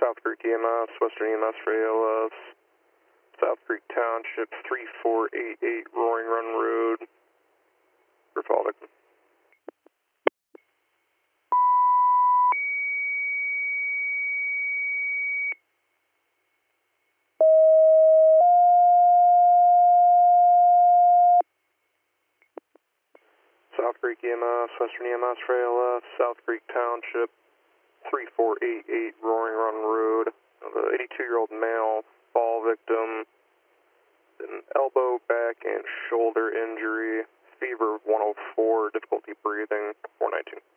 South Creek EMS, Western EMS for ALS, South Creek Township, 3488 Roaring Run Road, for fall victim. South Creek EMS, Western EMS for ALS, South Creek Township, 3488 Roaring Run Road. The 82-year-old male fall victim, an elbow, back, and shoulder injury, fever of 104, difficulty breathing, 419.